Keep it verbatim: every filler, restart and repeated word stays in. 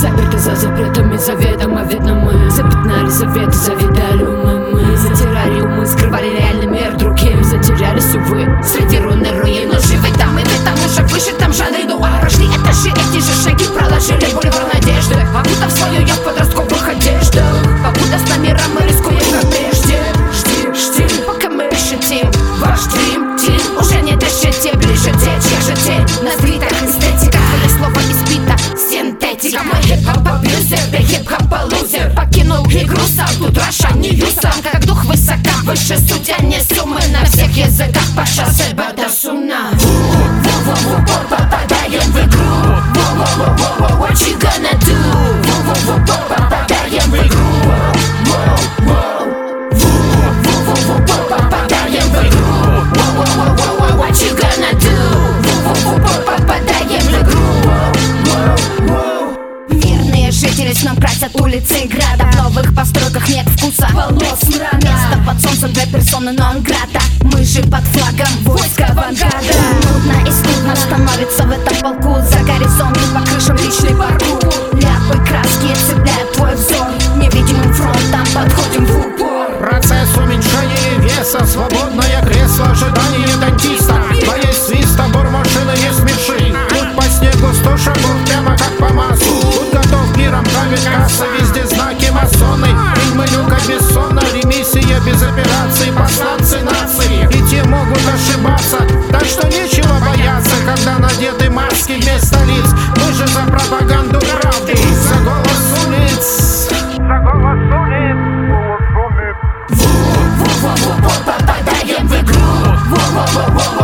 Заперты за запретами, заведомо видно мы запятнали заветы, завидали умы мы. Затирали умы, скрывали реальный мир другим. Затерялись, увы, среди руин и руин. Но живы там и в этом уже вышитом жанре нуар. Прошли этажи, эти же шаги проложили бульвар надежды, окутав свою я в подростковых одеждах. Покуда с нами рамы рискуем как прежде. Жди, жди, пока мы решетим. Ваш дрим, тим, уже не дышите. Ближе течь, я же тень. На стритах эстетика, твои слова избита синтетика. Мой хип-хоп абьюзер, ты хип-хоп лузер. Покинул игру сам, тут Раша не юсам. Как дух высока, выше судья не суммы. На всех языках по шоссе Батасуна. В упор попадаем в игру. What you gonna do? В упор попадаем в игру. В упор попадаем в игру. What you gonna do? В упор попадаем в игру. Мирные жители с нам красят улицы и града. В новых постройках нет вкуса, полос мрада. Место под солнцем для персоны нон-грата. Мы же под флагом войска авангарда. Нудно и стыдно становится в этом полку. За горизонт и по крышам личный паркур. Ляпы, краски цепляют твой взор. Невидимым фронтом подходим в упор. Процесс уменьшения веса, свободное кресло, ожидание дантиста. Боясь свиста, бор машины не смеши. Тут по снегу сто шагов, прямо как по маслу. Тут готов миром правит касса, везде знаки масоны. Фильмы Люка Бессона, ремиссия без операций. Посланцы нации, и те могут ошибаться. Так что нечего бояться, когда надеты маски вместо лиц. Мы же за пропаганду правды, за голос улиц. За голос улиц. В упор попадаем в игру.